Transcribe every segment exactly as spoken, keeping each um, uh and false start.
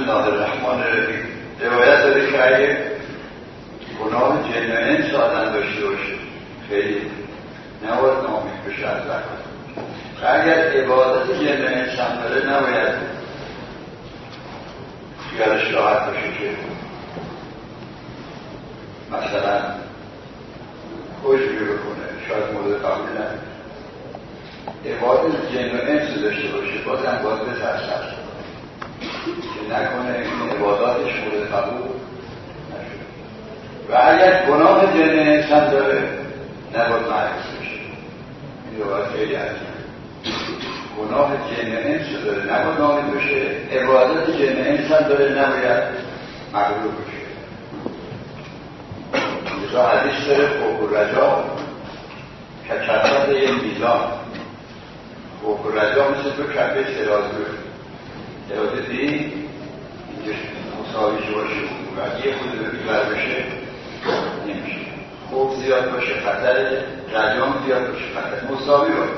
الله الرحمن الرحیم روایت داره که اگه گناه جن و انس آدم داشته باشه خیلی نباید ناامید بشه از رحمت. و اگر عبادت جن و انس هم داره نباید خیالش راحت باشه که مثلا عجبی بکنه، شاید مورد قبول نبود. عبادت جن و انس داشته باشه بازم باید بترسد که نکنه این عباداتش مورد قبول نشده. و اگر گناه جن و انس هم داره نباید معرض بشه. این رو باید خیلی عجیبه. گناه جن و انس داره نباید نامید بشه، عبادت جن و انس هم داره نباید مغلوب بشه. لذا حدیث داره خوف و رجا که کفت یه میزان. خوف و رجا مثل دو کفه سرازه اراده دید اینجا مساویش باشه و یه خود رو بیبر بشه نمیشه. خوف زیاد باشه خطر، رجام زیاد باشه خطر، مساوی باشه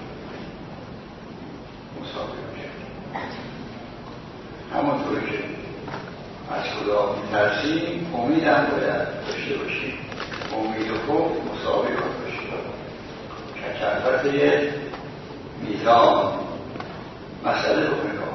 مساوی باشه. همونطور که از خدا میترسیم امید هم باید داشته باشیم. امید و خوف مساوی باشه که کفت یه میزان. مسئله رو بگم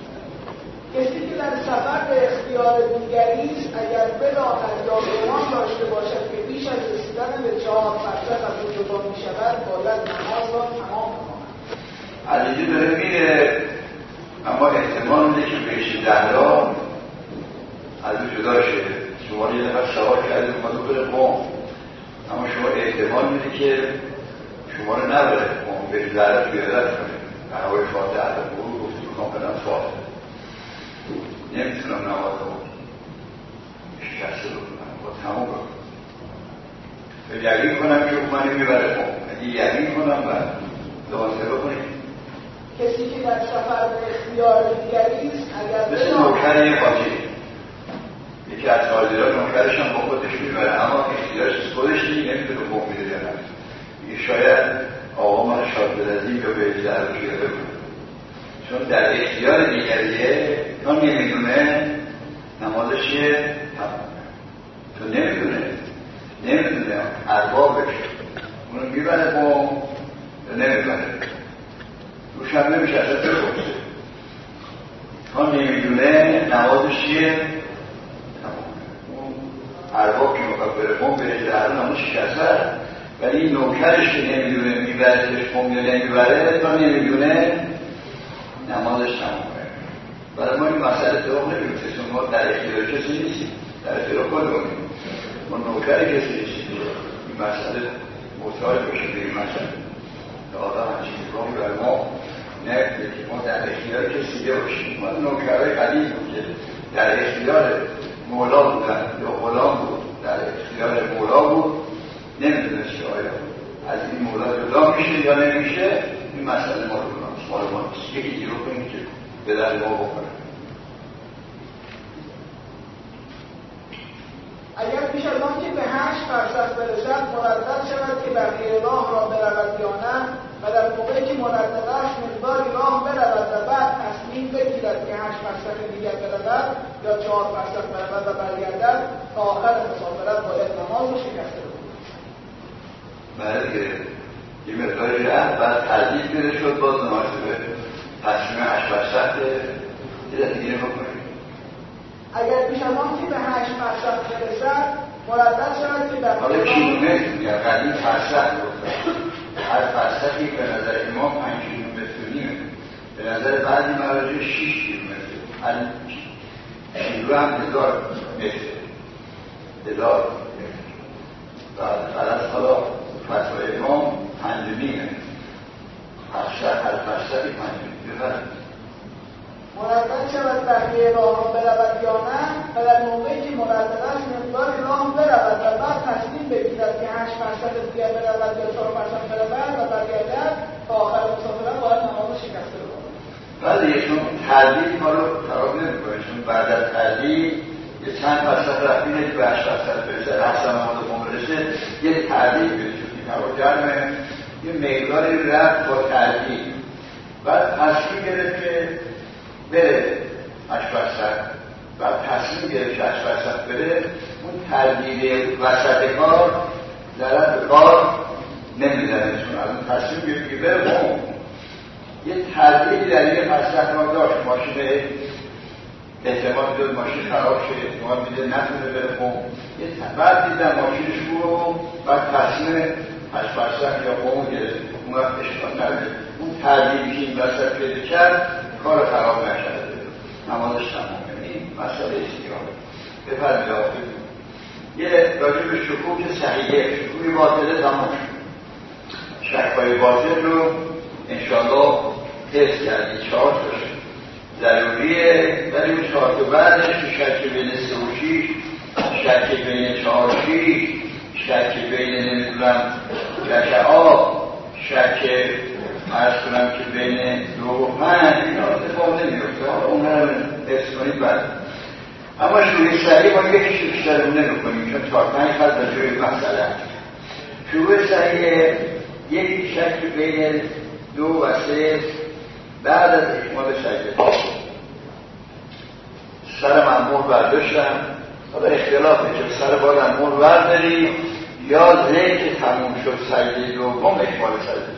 کسی که در سفر به اختیار دیگری است اگر بداند یا گمان داشته باشد که بیش از رسیدن به چهار فرسخ از او جدا می‌شود باید نماز را تمام کند. علیجه داره میره اما احتمال میده که بهش دهرا از او جدا شه. شما یه نفر سوار کرده اومد بره قم، اما شما احتمال میده که شما رو نبره قم، بهش دهرا بیادت کنه. در هوای فاتحه عدد برو گفتی بکنم بدم فاتحه نمیتونم نماز رو شکسته بکنم با تمام رو به یقین کنم که او منی میبره قم. اگه یقین کنم و لازمه بکنیم کسی که در سفر به اختیار دیگری است اگر مثل نوکر یه حاجی، یکی از حاجی‌ها نوکرش هم با خودش میبره اما اختیارش خودش دیگه نمیتونه قم میده یا نه. دیگه شاید آقا من شاد بدازیم یا به اجزه رو شده بکنم چون در اختیار دیگریه تا نمیدونه نمازش یه تمامه. چون نمیدونه نمیدونه اربابش اونو میبره با نمیبره روش هم نمیشه اصلا بخورسه. تا نمیدونه نمازش یه تمامه. اون ارباب که مقاب بره قوم بره در نمازش شکسته، ولی این نوکرش که نمیدونه میبرهش قوم یا نمیبره تا نمیدونه نمازش تمامه. برای ما این مسئله طرق نمیدونه چون ما در اختیار کسی نیستیم، در اختیار خودمونیم. ما نوکر کسی نیستیم. این مسئله متعال باشه به این مسئله که آدم همچین نگاهی برای ما نکنه که ما در اختیار کسی باشیم. ما نوکرهای قدیم بود که در اختیار مولا بودن یا غلام بود، در اختیار مولا بود، نمیدونست که آیا از این مولا جدا میشه یا نمیشه. این مسئله ما رو بکنم مال ما نیست. یکی دیگه رو کنیم که به در ما بکنه. اگر پیش از آن که به هشت فرسخ برسد مردد شود که بقیه راه را برود یا نه و در موقعی که مردد است مقداری راه برود و بعد تصمیم بگیرد که هشت فرسخ دیگر برود یا چهار فرسخ برود و برگردد تا آخر مسافرت باید نماز رو شکسته بکند. بله که یه مقداری رفت بعد تردید بده شد باز نمازه تصمیم هشت فرسخ دیگه دیگه بکنید. اگر پیش از آن که به هشت فرسخ برسد مردد شود که در حالا کیلومتر میگه قدیم فرسخ گفتن. هر فرسخی به نظر امام پنج کیلومتر نیمه، به نظر بعضی مراجع شش کیلومتر. هر کیلو هم هزار متر هزار متر. بعد فرض حالا فتوای امام پنج نیمه فرسخ هر فرسخی پنج نیمه. مردد شود بقیه راه را برود یا نه و در موقعی که مردد است مقداری راه برود و بعد تصمیم بگیرد که هشت فرسخ دیگر برود یا چهار فرسخ برود و برگردد تا آخر مسافرت باید نماز شکسته بکند. بله چون تردید ما رو خراب نمی‌کنه، چون بعد از تردید یه چند فرسخ رفتیم که به هشت فرسخ برسه رفتم نماز قم برسه یه تردید بده چون این هوا گرمه یه مقداری رفت با تردید بعد تصمیم گرفت که بره هشت فرسخ صرف شصت درصد بره، اون تردید وسط کار ضرر به کار نمیزنه، چون از اون تصمیم بگیره بره اون یه تردیدی در یه مصرف ما داشت. ماشین احتمال داد ماشین خراب شد، احتمال میده نتونه بره قوم، یه بعد دیدن ماشینش رو بعد تصمیم هشت درصد یا قوم گرفت، اون وقت اشکال نداره. اون تردیدی که این وسط پیدا کرد کار خراب نشده، نمازش تمام. این مسئله استیاره بفرمید آقای یه راجع به شکوک صحیحه، شکوک باطله تمام شد. شک‌های باطل رو انشاءالله حفظ کردید. چهار تاشه ضروریه، ولی اون چهار تا بعدش که شک بین سه و شیش، شک بین چهار و شیش، شک بین نمیدونم شک آب، شک عرض کنم که بین دو و پنج، اینا اتفاق نمیفته. حالا اون رو حفظ کنید بعد. اما شروع صحیح ما یکیش بیشتر اون نمیکنیم، چون چهار پنج خط به جای مسئله. شروع صحیح یکی شک بین دو و سه بعد از اکمال سجده. سر مأمور برداشتم، حالا اختلافه که سر باید مأمور برداری یا زی که تموم شد سجده دوم اکمال سجده.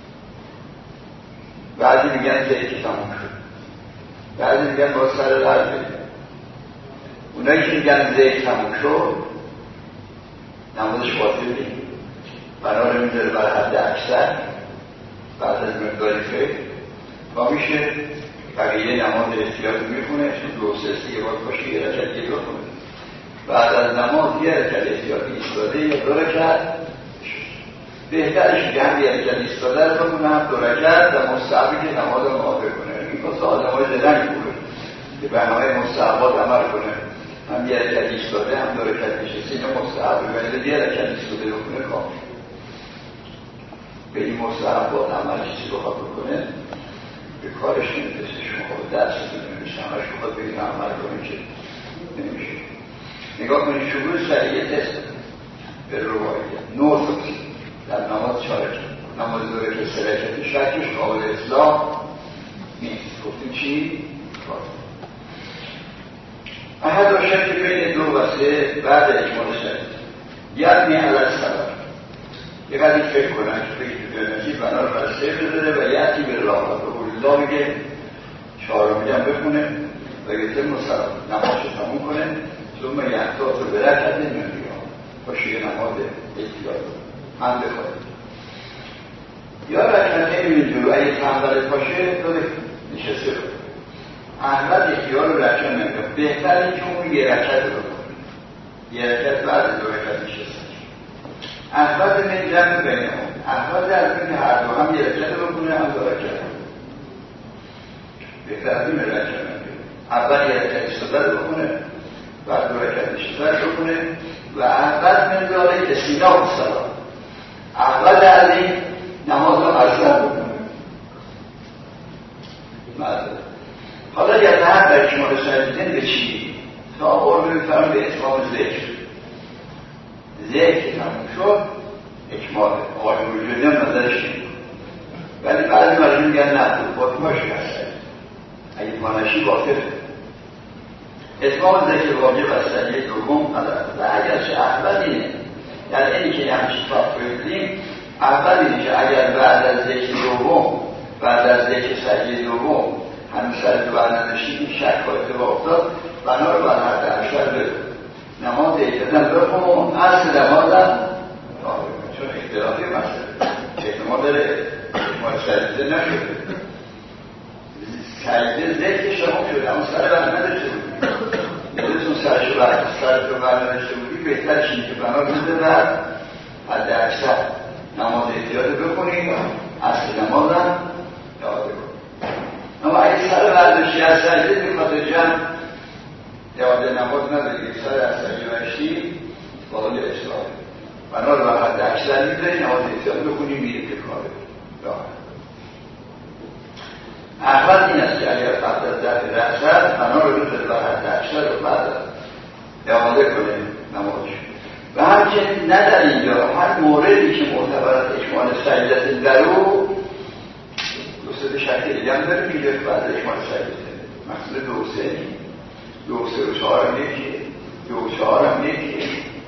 بعضی میگن زی که تموم شد، بعضی میگن با سر برداری. اونایی که میگن زی که تموم شد نمازش باطل نیست، بنا رو میذاره بر حد اکثر بعد از مقداری فکر با میشه بقیه نماز احتیاط میخونه، چون دو سستی یه بار باشه یه رکت یه دو کنه، بعد از نماز یه رکت احتیاطی ایستاده یا دو رکت، بهترش که هم یه رکت ایستاده رو کنه، هم دو رکت و مستحبی که نماز رو معافر کنه. این کاسه آدم های دلنگ بوده که بناهای مستحبات عمل کنه، هم یه رکت ایستاده هم دو رکت نشسته، اینه مستحبی ولی یه رکت ایستاده رو کنه کامل. به این مستحبات عمل چیزی رو خواهد کنه به کارش نمیدسته. شما خواهد درست نمیشه، همه شما خواهد بگید عمل کنید که نمیشه. نگاه کنید شروع سریعه تست به روایت نور سکسی در نماز چارکه، نماز دوره که سرکتی شکش قابل اصلاح نیست. گفتیم چی؟ احد و شک بین دو و سه بعد اجمال شدید یعنی علت سبب یه قدر فکر کنن که فکر بکنشی بنا رو برسه بذاره و یعطی به الله و به الله میگه چهار رو میگم بخونه و یه تر مسلم نماز رو تموم کنه ثم یحتاط رو برکت نمیگه باشه یه نماز احتیاط هم بخواد یا رکت نمیدونی اگه تنبل پاشه داره نشسته رو احمد احتیاط رو رکت نمیگه. بهتر این که اون یه رکت رو کنه، یه رکت بعد دو رکت نشسته. احمد من جمع بینه اون احمد در بین هر دو هم یه رکت رو کنه هم دو رکت رو بهتر از این رکت نمیگه. اول یه رکت استادر رو کنه بعد دو رکت نشستر رو کنه و احمد من داره سینا و سلام احمد از این نماز رو اصلا بکنه. حالا یه نه در شمال سجدین به چی؟ تا قربه بفرم به اتمام ذکر ذکر تموم شد اکماله. آقای وجودی هم نظرش نیم ولی بعضی مجموع میگن نه باطماش هست اگه پانشی باطله. اتمام ذکر واجب از سجده دوم و اگرچه اول اینه یعنی اینی که همچی تاپ بردیم اول اینه که اگر بعد از ذکر دوم بعد از ذکر سجده دوم همین سجده برنامشی این شک ها اتفاق افتاد بنا رو بر حد اشتر بده نماز ایتدن بخون اصل نمازم چون اختلافی مسئله احتمال داره احتمال سجده نشده سجده ذکرش هم شده اما سر بر نداشته بودی یادتون سرش بر سرش بر نداشته بودی بهتر چیزی که بنا بوده بر حد اکثر نماز احتیاط بخونید اصل نمازم یاد بکنید. اما اگه سر برداشتی از سجده به خاطر جمع یاد نماز نداری سر از سجده برداشتی باقل اصلاح بنا رو بر حد اکثر میذاری نماز احتیاط بخونی میره که کاره راحت. اول این است که اگر قبل از ده درصد بنا رو بذاری بر حد اکثر رو بعد اعاده کنه نمازش. و همچنین نه در اینجا هر موردی که معتبر از اکمال سجده درو دوسته شکل دیگه هم داره میگه بعد اکمال سجده مثل دو سه دو سه و چهار هم یکی دو چهار هم یکیه.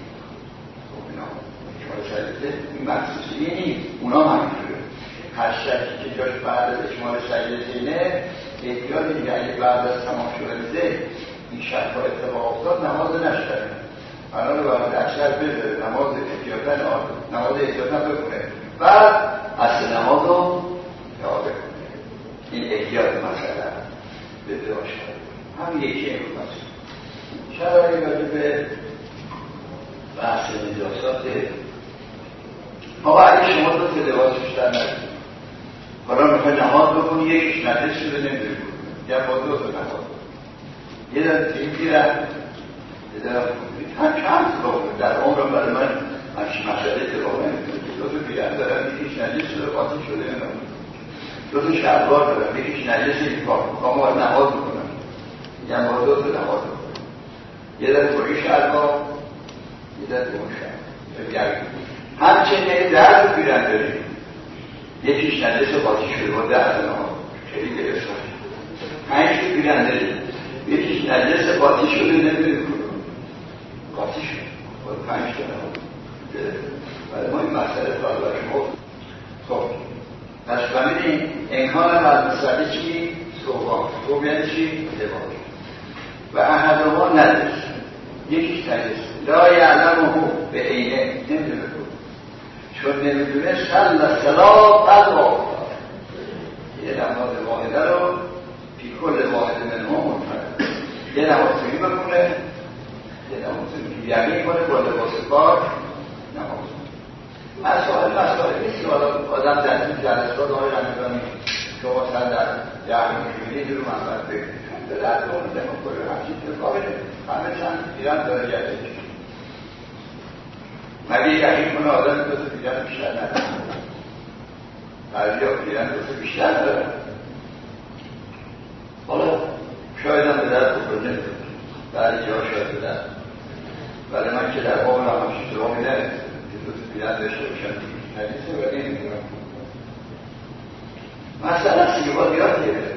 خب اینا شمال سلیسه این مخصوصی نیست، اونا همینجوره. هر شکی که جاش بعد از شمال سلیسه اینه احتیاط دیگه اگه بعد از تمام شده این شک ها اتفاق افتاد نماز نشتره. الان رو باید اکثر بذاره نماز احتیاطن نماز احتیاطن بکنه بعد اصل نماز رو یاد بکنه. این احتیاط مسئله بده باشه هم یکی امروز شرایطی باید به بحث نجاسات. آقا اگه شما دو تا لباس بیشتر ندید حالا میخوای نماز بکنی یکیش نجس شده نمیدونی یا با دو تا نماز یه در تیم گیرن یه در هم چند اتفاق در عمرم برای من همچین مسئله اتفاق نمیدونی دو تا بیرن دارم یکیش نجس شده قاطی شده نمیدونی دو تا شلوار دارم یکیش نجس این کار میکنم باید نماز بکنم میگم با دو تا نماز بکنم یه در توی شلوار یه در دو شلوار همچنین یه در تو بیرن داریم یکیش نجس قاطی شده با در نماز خیلی گرفت پنج تو بیرن داریم یکیش نجس قاطی شده نمیدونی قاطی شده باید پنج تا نماز برای ما این مسئله کار برای شما. خب پس فهمیدیم امکان از مسئله چی؟ صوبان صوب یعنی چی؟ لباس و احدها ندرس یکیش نجس لا یعلمه به عینه نمیدونه چون نمیدونه سل صلاة قضا یه نماز واحده رو فی کل واحد منهم منفرد یه نماز توی بکنه یه نماز توی یعنی کنه با لباس پاک نماز مسائل مسائل نیست که آدم در این جلسات آقای رمضانی شما سر در جهر می‌بینید رو منفرد بگید به درد اون دموکره همچین اتفاقی همه چند ایران داره گرده مگه یقین کنه آدم دو تا پیرن بیشتر نداره بعضی ها پیرن دو تا بیشتر داره حالا شاید هم به درد بکنه نمیده بعضی ها شاید به درد ولی من که در واقع هم همچین دوامی نرید که دو تا پیرن داشته باشن ندیسه ولی نمیدونم مثلا سیاه یاد گرفت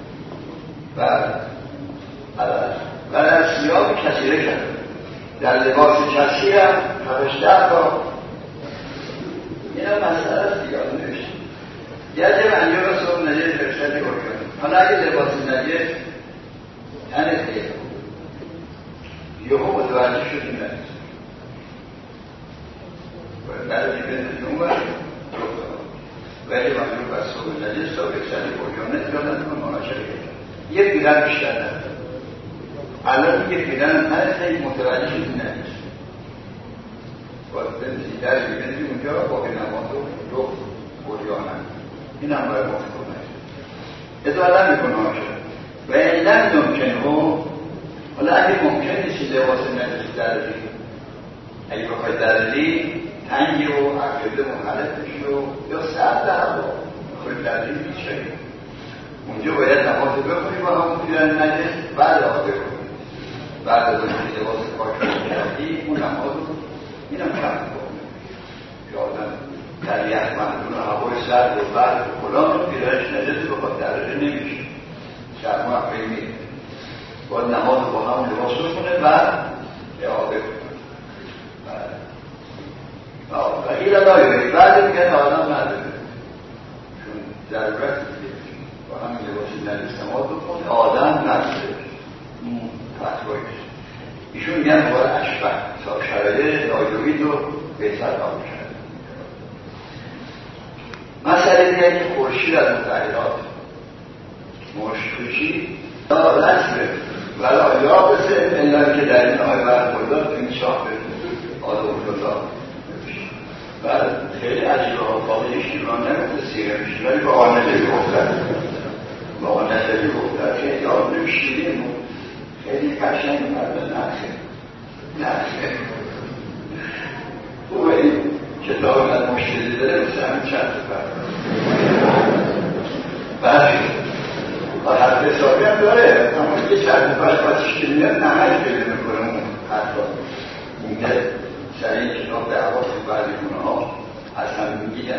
و در سیاه کسیره کرد در لباس کسی هم پرشتر با این هم مسئله است دیگه آن نوشت یه منیه را صبح نجیه فرشتری بکنم حالا اگه لباس نجیه تنه دیگه یه هم متوجه شدیم نجیه برای جیبه اون برای ولی منیه بر صبح نجیه صبح فرشتری بکنم نتیجه نتیجه مناشه یه بیرن بیشتر نداره الان یه پیدن هر خیلی متوجه شدی نمیشه باید بنزی در بینزی اونجا باقی نماز رو رو بریانن این هم باید مفت کنه اداره نمی کنه و این لم ممکن رو حالا اگه ممکن نیستی لباس نجس دردی اگه بخوای دردی تنگی و عقیده منحرف بشی و یا سر در با خیلی دردی بیشه اونجا باید نماز بخونی با همون پیدن نجس بعد آقا بخونی بعد از اون که لباس پاک کردی اون نماز رو این هم کم کنه که آدم در یک مندون هوای سرد و برد و فلان رو پیرش نجس بخواد درجه نمیشه شرما هم خیلی میره باید نماز رو با همون لباس رو کنه بعد اعاده کنه و این لایه بعد میگن آدم نداره چون ضرورت با همین لباس نجس نماز بکنه آدم نداره فتوایش ایشون میگن باید اشبه شرایط آیوید رو بهتر قبول کرد. مسئله دیگه که خورشید از متغیرات مشکوشی لا رسمه ولا یابسه الا که در این آیه برخوردار این شاه به آدم الله و خیلی عجیبه ها قابل شیران نمیده سیره میشه ولی با آنجایی گفتن با آنجایی گفتن که یاد نمیشیدیم خیلی قشنگ مرد نخه نخه خوبه این کتاب از مشکلی داره مثل همین چند تا بعد و حرف حسابی هم داره اما یه چند تا باشش که میاد نمک پیدا میکنه اون حرفا میگه سر این کتاب دعواست بعضی کنه ها از هم میگیدن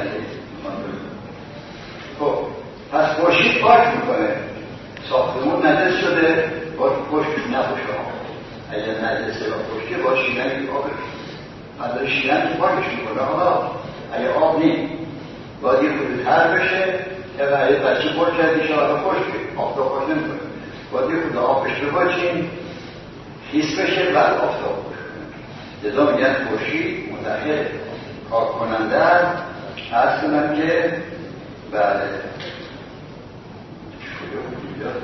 خب پس خورشید پاک میکنه ساختمون نجس شده باید خشک نباشه اگر نجسه و خشکه با شیرنگ آب از شیرنگ پاکش میکنه. حالا اگه آب نیم باید یه خود تر بشه که برای بچه پر کردیشه حالا خشکه آفتاب خوش نمیکنه، باید یه خود آبش رو باچیم خیس بشه بعد آفتاب خوش کنه. لذا میگن خورشید متحد کار کننده هست کنم که بله شده بود بیاد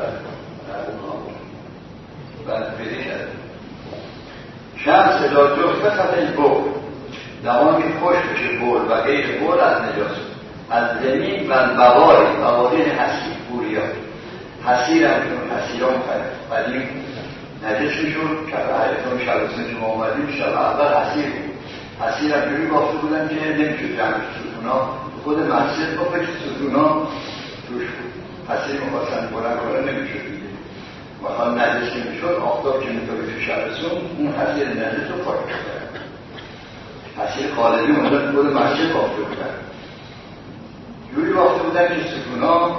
بعد پیده کرد شمس صدا جفت بسط این بول زمانی خوش بشه بول و غیر بول از نجاست از زمین و بواری بواری حسیر بوریا حسیر هم کنون حسیر هم خرد قدیم نجس میشون شب حیاتان شب سنج ما آمدیم شب اول حسیر بود. حسیر هم جوری بافته بودن که نمیشود جمعش ستونا خود مسجد با فکر ستونا توش بود. حسیر مخواستن بلند کنن نمیشود دیگه وقتا نجس نمیشود آفتاب که میتونه تو شبسون اون حسیر نجس رو پاک کرد. حسیر خالدی مدت خود مسجد بافته بودن جوری بافته بودن که ستونا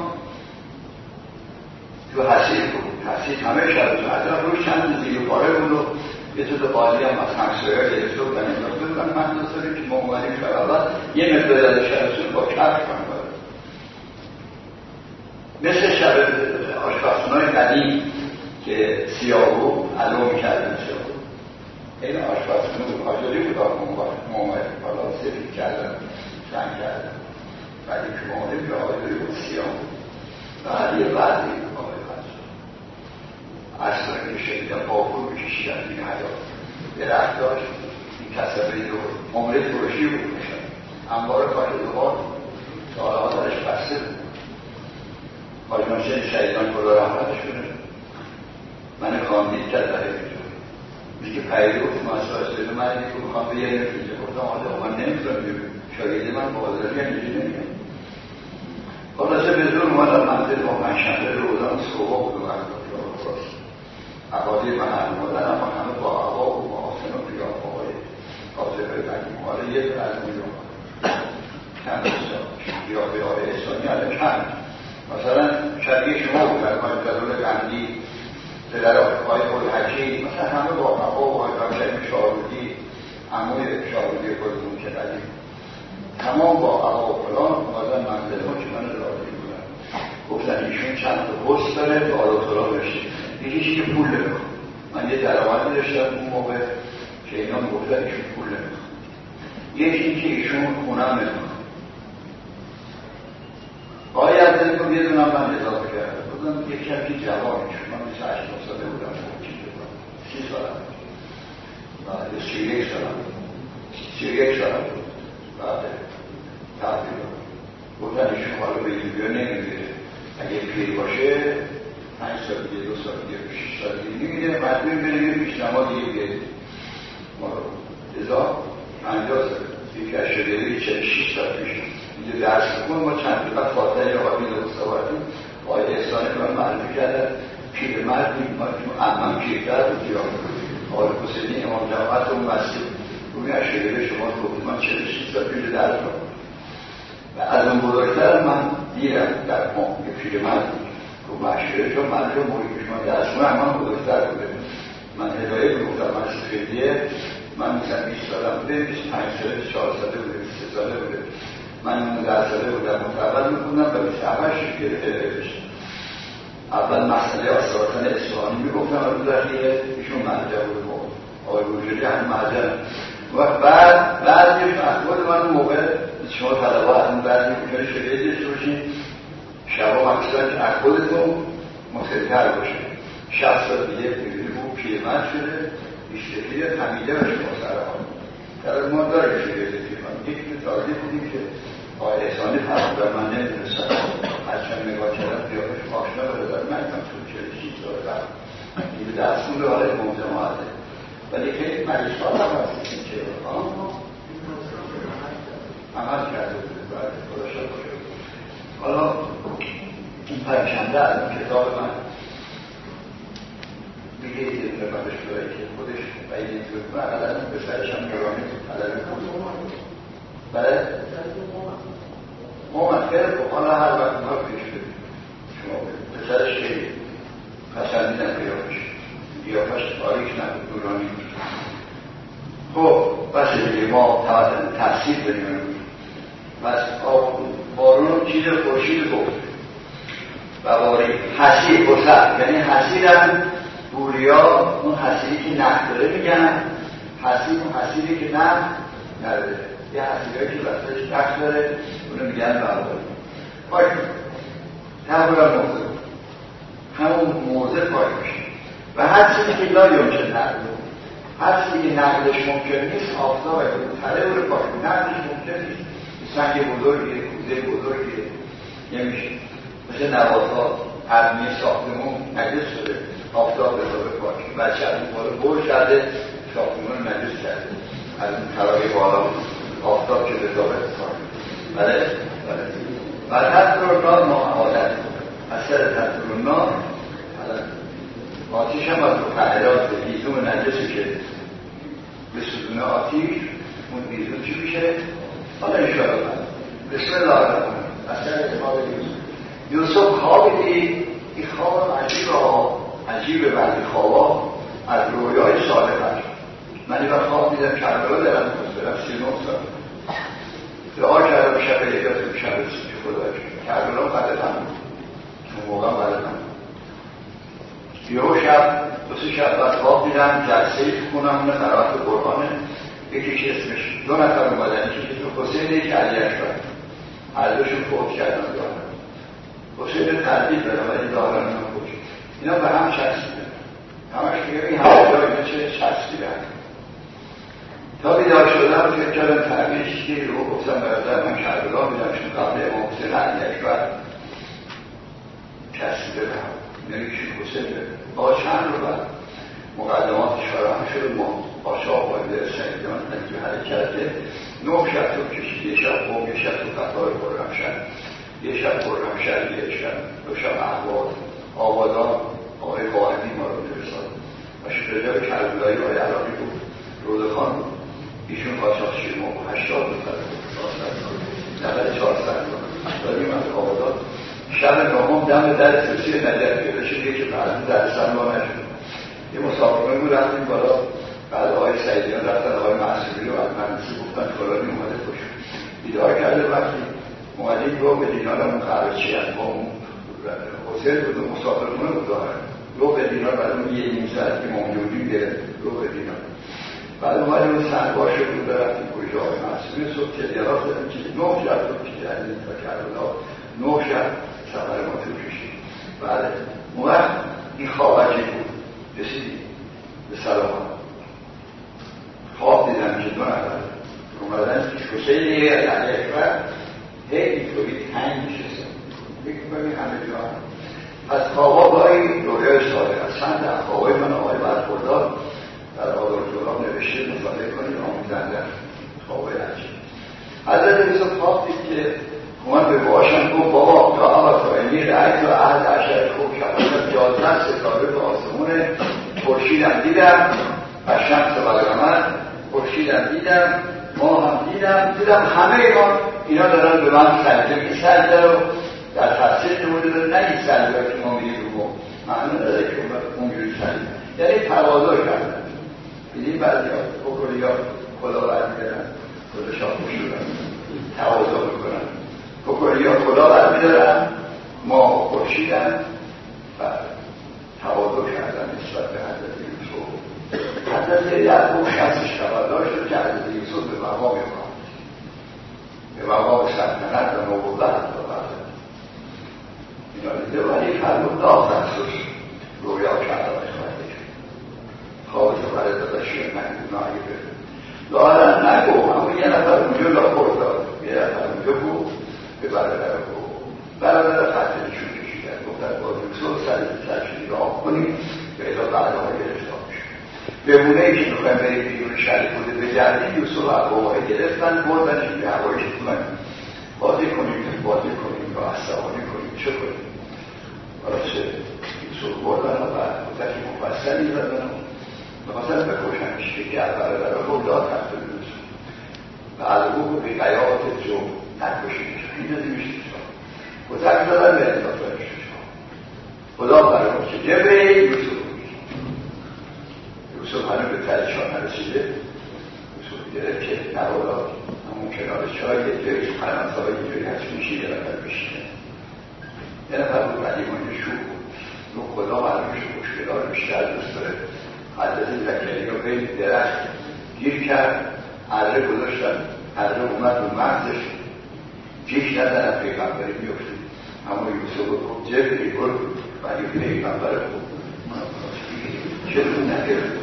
تو حسیر بود. حسیر همه شبسون حضرت روی چند زیر و پاره بود و یه تو قاضی هم از همسایه گرفته بودن انداخته بودن من دستاری که ما اومدیم شب اول یه مقدار از شبسون با کفش کنم باره مثل شب آشپزخونه‌های قدیم که سیاه بود علو میکردن سیاه بود این آشپزخونه بود آجوری بود محمد حالا سفید کردن رنگ کردن بعدی که محمدیم به آجوری بود سیاه بود بعد یه بعدی آقای خواست اصلا که شدیدن باکور میکشیدن این حیات درخت داشت این کسبه دور عمره ترشی بود میشن انبار کار دوار سالها درش بسته بود آجانشن شهیدان خدا رحمتش کنه من کاندید کرد برای اینجا میگه پیروف مسائل سوید من اینکه بخوام به یه نتیجه گفتم آده من نمیتونم شاگرده من بازاری هم اینجا نمیگم خلاصه به زور اومدم منزل با پنجشنبه روزان صبح بود و اقاضی من هم مادن اما همه با عقا و محاسن و قیافه های قاضبه بگیم حالا یک از میلیون چند قیافه های احسانی الان چند مثلا شبیه شما بود در ماه جلول قندی پدر آقای خودحکی مثلا همه با عقا و آقای شبیه شاهرودی عموی شاهرودی خودمون که قدیم تمام با عقا و فلان اومدن منزل ما که من راضی بودن گفتن ایشون چند تا حس داره به آلوتورا بشه یکیش که پول نمیخواد من یه درآمدی داشتم اون موقع که اینا میگفتن ایشون پول نمیخواد یکی که ایشون خونم نمیخواد آقای از دلتون بیدونم من اضافه کردم بودم یک کمی جوانیشون من بیست و هشت ساله بودم سی سالم بعد سی و یک سالم سی و یک سالم بود بعد تحبیل بودن ایشون حالا به اینجا نمیگیره اگه پیر باشه پنج سال دیگه دو سال دیگه شش سال دیگه میگه مجبور بریم پیشنهاد دیگه بیاریم ما رو ازا پنجاه سال یکی از شدهی چهل و شش سال پیش اینجا درس کن ما چند بعد فاطمه آقای میده مستوردیم آقای احسانی رو معرفی کردن پیر مردیم ما امم پیرتر بود یا آقای حسینی امام جماعت اون مسجد روی از شدهی شما گفتیم من چهل و شش سال پیش درس رو و از اون بزرگتر من دیرم در ما یه پیر مرد و معشره چون من رو موری کشمان دستمون همان بزرگتر بوده من هدایه بگفتم من سفیدیه من میزن بیست سالم بوده بیست و پنج ساله بیست و چهار ساله بوده بیست و سه ساله بوده من نوزده ساله بودم متعبد میکنم و بیست و هفتش گرفته بشت اول مسئله آسارتن اصفهانی میگفتم و روز اخیره ایشون مرجع بود آقای بوجودی هم مرجع و بعد بعد یه فهمود من اون موقع شما طلبا از اون بعد میکنه شده دیشته باشین شبا مکسان که از خودتون مختلتر باشه شخص سال دیگه میبینی بود پیرمرد شده بیشتری حمیده باشه با سرحال در از ما داره شده پیرمرد یک که تازه بودیم که آقای احسانی فرم در من نمیدونستم از چند نگاه کردم بیابش آشنا رو دارم نکنم تو چهل و شش سال بعد این به دستمون رو حالا ممتماعته ولی خیلی مریض ها هم هستیم که عمل کرده بود باید خدا شد باشه حالا این پرشنده از این کتاب من میگه یه دونه بدش برای که خودش باید این طور کنه اقلا به سرشم نرانی علمی کنه بله؟ مومد خیلی حالا هر وقت ما پیش بدیم شما به سرش که پسندیدن قیافش قیافش تاریک نکنه ما تحصیل داریم و بارون چیز خورشید گفت و باری حسیر بسر، یعنی حسیر هم بوریا اون حسیری که نه داره میگن، حسیر اون حسیری که نه نداره، یه حسیری که وقتش نخ داره اونو میگن برداری پاک تحبیل موضوع همون موضوع پاک میشه و هر چیزی که لا یمکن نقل، هر چیزی که نقلش ممکن نیست آفتاب تله رو پاک نقلش ممکن نیست، سنگ بزرگی، کوزه بزرگی نمیشه، مثل نباتات عظمی ساختمون نجس شده آفتاب حساب پاک و چند بالا بر کرده ساختمون نجس کرده از اون طبقه بالا آفتاب که حساب پاک بله بله و تطور نار معادت اثر تطور نار آتیش هم از متحرات ویزون نجسی که به سدون آتیش اون ویزون چی میشه؟ حالا انشاءالله بسم الله الرحمن اثر اتفاق یوسف یوسف خواب دید، این خواب عجیب ها عجیب بعضی خوابا از رویای صالحش. من این وقت خواب دیدم کربلا دارم برم سی نه سال دعا کردم شب لیلت شب سوچی خدا کربلا قدرم اون موقع قدرم یه شب دو سه شب بعد خواب دیدم جلسه تو کنم اون قرارت قرآنه یکیش اسمش دو نفر اومدن یکی تو حسین یک علی اکبر هر دوشون فوت کردن دارن حسین تردید دارم ولی دارن هم فوت اینا به هم چسبیدن همش میگه این همه جایی چه چسبیدن تا بیدار شدم فکر کردم تغییرش که رو گفتم برادر من کربلا میدم چون قبل امام حسین علی اکبر چسبیده به هم یعنی کشون حسین با چند رو بعد مقدمات شارعه شد ما آشاق باید سنگیان نتیجه حرکت نه شب تو کشید یه شب قوم یه شب تو قطار خرمشهر یه شب خرمشهر یه شب دو شب احوال آبادان آقای قائمی ما رو میرساد و شکرجه به کربلایی آقای عراقی بود رودخان بود ایشون قاچاق شیرما بود هشتاد بود نفر چهارصد داریم از آبادان شب نهم دم در سلسیه نجف پیدا شد که بعد در سنوا نشد یه مسافرمه بود رفتیم بالا بعد آقای سعیدیان رفتن آقای معصومی رو از مهندسی گفتن فلانی اومده خوش بیدار کرده وقتی اومدیم رو به دینارمون قرار چی هست با اون حسین بود و مسافرمونه بود دارن رو به دینار بعد اون یه نیم ساعت که موجودیم گرفت رو به دینار بعد اومدیم اون سنگوار شد و رفتیم کجا آقای معصومی صبح تلیرات دادیم که نه شب رو که جدید و کربلا نه شب سفر ما تو کشید بعد موقع این خواب عجیب بود رسیدیم به سلام خواب دیدم که دو نفر اومدن کشوسه یه علی اکبر هی اینطوری تنگ میشستم فکر میکنم این همه جا هم از خوابا گاهی رویای صالح از چند در خوابای من آقای برخوردار در آدار جورام نوشته مطالعه کنید آموزنده خوابای عجیب حضرت یوسف خواب دید که اومد به باشم گفت بابا تا اما تا اینی رأی تا عهد عشر خوب شد یازده ستاره به آسمون خورشیدم دیدم و شمس و قمر خورشیدم دیدم ما هم دیدم دیدم همه اینا اینا دارن به من سجده این سجده رو در تفسیر نموده داره نه این سجده که ما میگیم رو معنی نداره که اونجوری سجده یعنی تواضع کردن دیدیم بعضی ها بکلی ها خدا برمیدارن خدا شاق بشورن تواضع بکنن بکلی ها خدا برمیدارن ما خورشیدم و تواضع کردن نسبت به حضرت یوسف حضرت یعقوب شخصش خبردار شد که حضرت یوسف به مقام امام به مقام سلطنت و نبوت و بعد اینا دیده ولی فرمود داغ دستش رویا کردن خواهده شد خوابش رو برای دادشی نگو نایی بده دارن نگو همون یه نفر اونجا لاپور داد یه نفر اونجا بود به برادر بود برادر خطرشون کشیدن گفتن با یوسف سر سرشدی را کنیم به الا بعد ها گرفتار میشه بمونه ای که میخوایم بریم بیرون شریف بوده به جردی یوسف عباهای گرفتن بردنش به هوایش کنن بازی کنیم بازی کنیم یا عصبانی کنیم چه کنیم حالا چه یوسف بردن و بعد متکی مفصلی زدن و مثلا بکشنش که گر برادر رو داد تحت یوسف و از او به قیات جو نکشیدش این نزیمش کتک دادن به اندازه خدا فرمود که جبرئیل یوسف یوسف هنوز به ترشان نرسیده یوسف گرفت که نوالا همون کنار چای یه جایی تو فرانسه های اینجوری هست میشه یه نفر بشینه یه نفر بود ولی اونجا شو بود رو خدا معلوم شد مشکلات بیشتر دوست داره حضرت زکریا رو بین درخت گیر کرد اره گذاشتن اره اومد رو مغزش جیش ندارن پیغمبری بیفتید اما یوسف رو گفت جبری برو ولی پیغمبر خوب چرا نگرد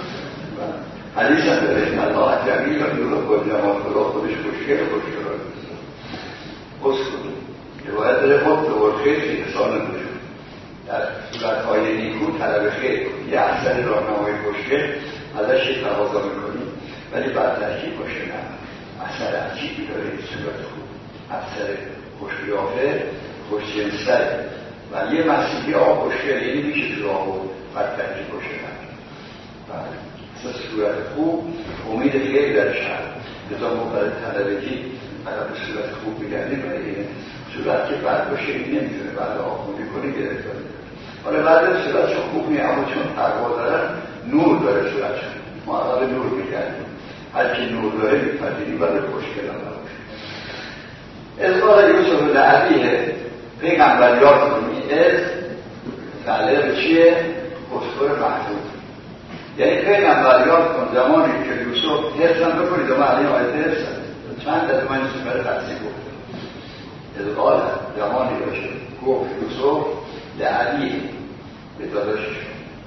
حدیث هم داره این الله جمیل و نور خود جمال خدا خودش خوشگل خوشگل قصد کنید روایت داره خود دور خیلی که انسان نمیشون در صورتهای نیکو طلب خیر یه اثر راهنمای خوشگل ازش یک تقاضا میکنیم ولی بعد ترکیب باشه نه اثر عجیبی داره این صورت خوب اثر خوشیافه خوشجنسه و یه مسیحی ها خوشگل یعنی میشه تو راه و بعد ترکیب باشه نه اصلا صورت خوب امید خیلی درش هست لذا ما برای طلبگی برای به صورت خوب بگردیم برای این صورت که بعد باشه این نمیتونه بعد آخونی کنه گرفت حالا بعد صورتشون خوب نیه اما چون تقوا دارن نور داره صورتشون ما اول نور بگردیم هرچی نور داره میپذیریم برای خوشگل هم باشه از قال یوسف لعبیه پیغمبر یاد کنی از تعلیق چیه؟ خسخور محمود یعنی پیغمبر یاد کن زمانی که یوسف حفظم بکنید و معلیم آیت حفظم چند از من یوسف برای تحصیل گفت از قال زمانی باشه گفت یوسف لعبیه به داداشش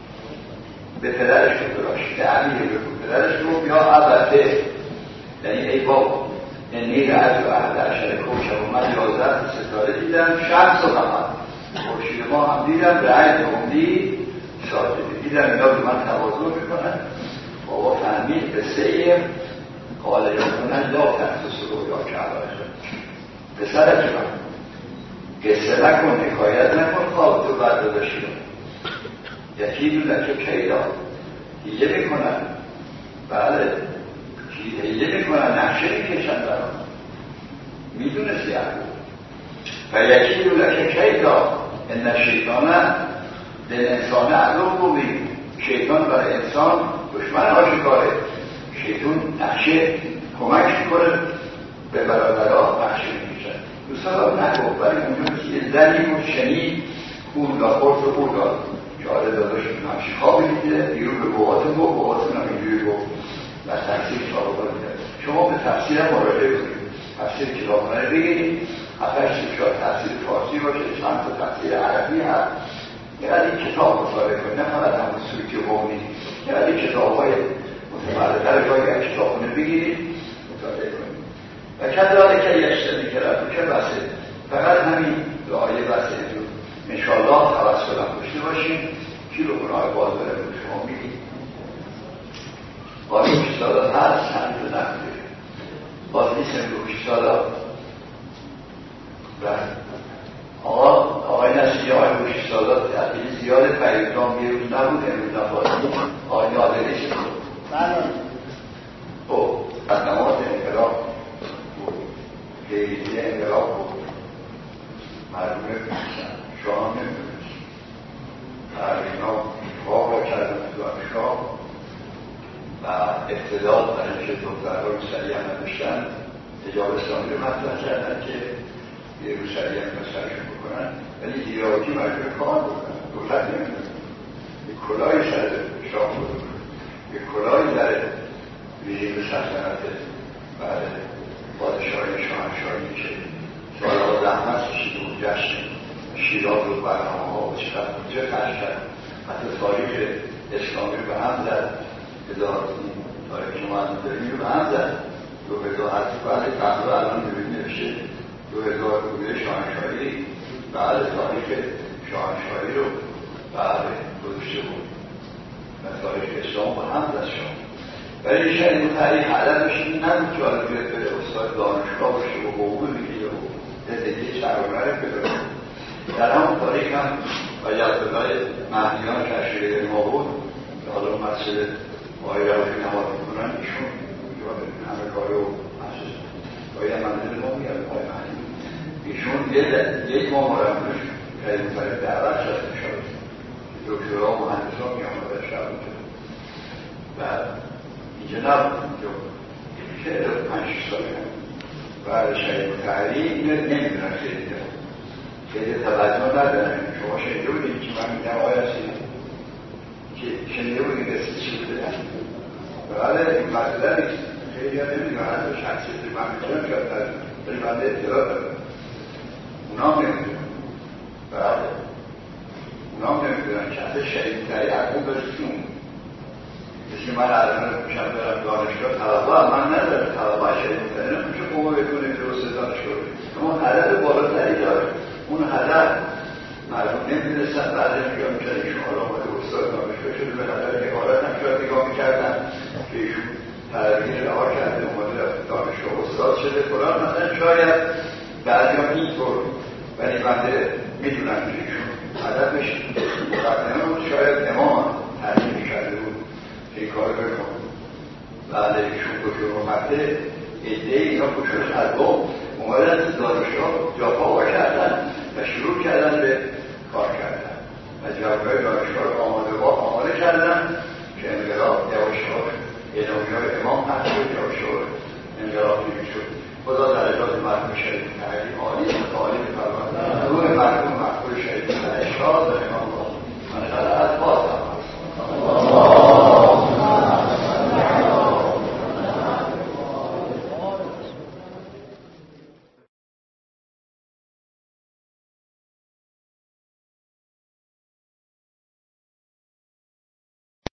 به پدرش گفت لعبیه به پدرش گفت یا عبده یعنی ای بابا انی رعد و عهد عشر کوشم و من یازده ستاره دیدم شمس و قمر خورشید ما هم دیدم رعد هم دید شاده دیدم اینا به من تواضع میکنن بابا فهمید به سیر قال یا کنن لا تحسس رو یا کعبه پسرک من قصه نکن حکایت نکن خواب تو برداداشی رو یکی دو لکه کیدا هیله میکنن بله هیله میکنن نقشه میکشن برام میدونستی یعقوب و یکی دو لکه کیدا ان شیطانه دل انسان عدو بومی شیطان برای انسان دشمن آشکاره شیطان نقشه کمک میکنه به برادرها نقشه میکشن دوستان نگو ولی اونجا که یه زنی بود شنید خون دا خورد و خون داد که آره داداش نقشه خوابی میده بیرون به بواتون گفت بواتون هم اینجوری گفت و تفسیر چهارو میده شما به تفسیر هم مراجعه کنید تفسیر کتابخانه بگیرید هفتش شاید تفسیر فارسی باشه چند تا تفسیر عربی هست یعنی این کتاب مطالعه کنید نه فقط همون سویتی و قومی یعنی کتاب های متمرتر جایی از کتابخانه بگیرید مطالعه کنید و کداله که یشتنی که رفت که بسه فقط همین دعای بسه جو انشاءالله توسط هم داشته باشیم کی رو گناه باز داره به شما میگید باز روشی سالا هست همین رو نمیده باز نیستم روشی سالا و آقا آقای نسیجی آقای روشی سالا تحقیل زیاد پریدان یه روز نبود امروز نبود آقای نادری شد او از نماز انقلاب خیلی انقلاب بود مردم نمیدونستن شاه نمیدونست اینا واقع کردن تو دانشگاه و اقتدار برای اینکه دخترها رو سریع هم نداشتن تجارستانی رو مطرح کردن که یه رو سریع هم سرشون بکنن ولی هیراکی مجبور کار بکنن دولت نمیدونست یه کلاهی سر شاه بود یه کلاهی در رژیم سلطنت بعد پادشاهی شاهنشاهی که سالها زحمت کشید و جشن شیراز و برنامه ها و چقدر کجا خرج کرد حتی تاریخ اسلامی رو به هم زد هزار تاریخ شما از داریم رو به هم زد دو هزار حتی بعد قبل الان ببین نوشته دو هزار رویه شاهنشاهی بعد تاریخ شاهنشاهی رو بعد گذاشته بود و تاریخ اسلام با هم زد شد ولی شاید این تاریخ عدد بشید نبود که حالا بیاد بره استاد دانشگاه باشه و حقوق بگیره و زندگی چرانه بده در همون تاریخ هم و یادگاه مهدیان کشوری ما بود که حالا مسئله آقای روشی نماز میکنن ایشون همه کاری و محسوس باید منزل ما میاد آقای مهدی ایشون یک ماه مرموش خیلی مطالب دعوت شد شد دکترها و مهندس ها میامد در شب و اینجا نبود اینجا چهل و پنج ساله بعد شهید متحری اینو نمیدونن خیلی دارن خیلی توجه ندارن. شما شنیده بودید که من میگم آیا هستید که شنیده بودید قصه چی بوده؟ بله این مسئله نیست. خیلی ها نمیدونن حتی شخصیت من میتونم شاید ندارم ولی بنده اطلاع دارم. اونا هم نمیدونن. بله اونا هم نمیدونن که حتی شهید متحری حقوق داشتون مثل من الان میشم برم دانشگاه طلبه من ندارم. طلبه شهید متحری نمیشه قومه بکنیم درست دانشگاه اما هدف بالاتری داره. اون هدف مردم نمیدونستن بعد نمیگاه میشن ایشون حالا آمده استاد دانشگاه شده به هدف نگارت هم شاید نگاه میکردن که ایشون تربیه رها کرده اومده دانشگاه استاد شده قرآن مثلا شاید بعضی هم اینطور ولی بنده میدونم که ایشون هدفش مقدمه بود شاید امام تربیه کرده بود که این کار بکن بعد ایشون کشور اومده ایده اینا کشور خلقم اومدن دانشگاه جا پاوا کردن و شروع کردن به کار کردن و جوابای دانشگاه رو آماده با آماده کردن که انقلاب یواشاش ادامه های امام هست شد یواشاش انقلاب دیگه شد. خدا درجات مرد شدید تحریم